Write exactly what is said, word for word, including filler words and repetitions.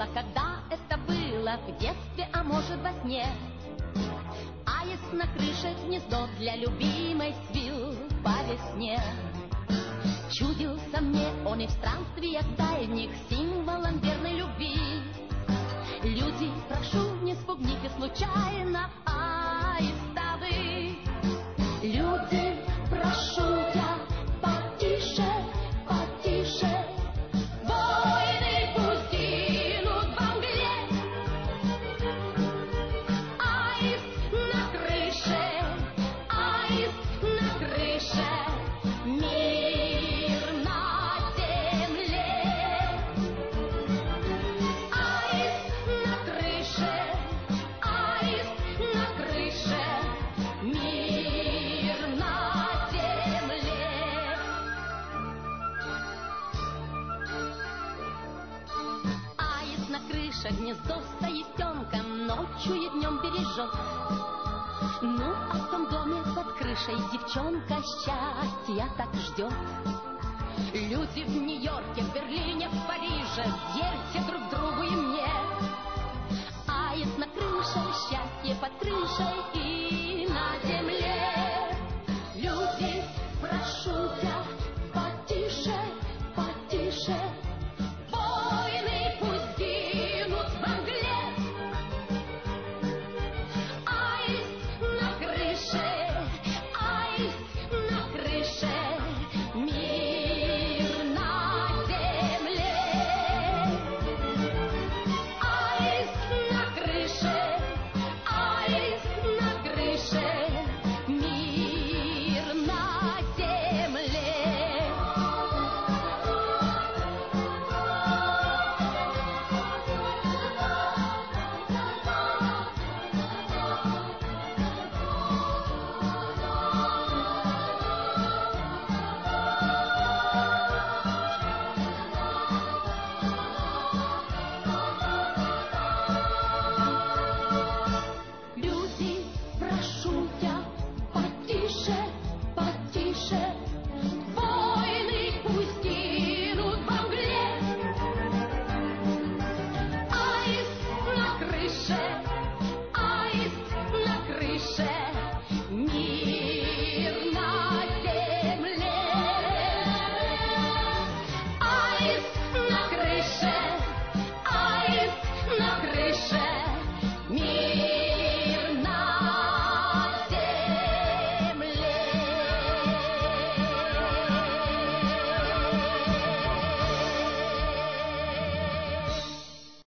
забыла, когда это было, в детстве, а может во сне. Аист на крыше гнездо для любимой свил по весне. Чудился мне он и в странствиях дальних символом верной любви. Люди, прошу, не спугните случайно аиста вы. Люди, прошу я, потише, потише. Войны пусть гинут во мгле. Аист на крыше, аист на крыше. Мир на земле. Аист на крыше, аист на крыше. Мир на земле. Аист на крыше гнездо с аистенком ночью и днем бережет. Ну, а в том доме под крышей девчонка счастья так ждет. Люди в Нью-Йорке, в Берлине, в Париже, верьте друг другу и мне. Аист на крыше, счастье под крышей и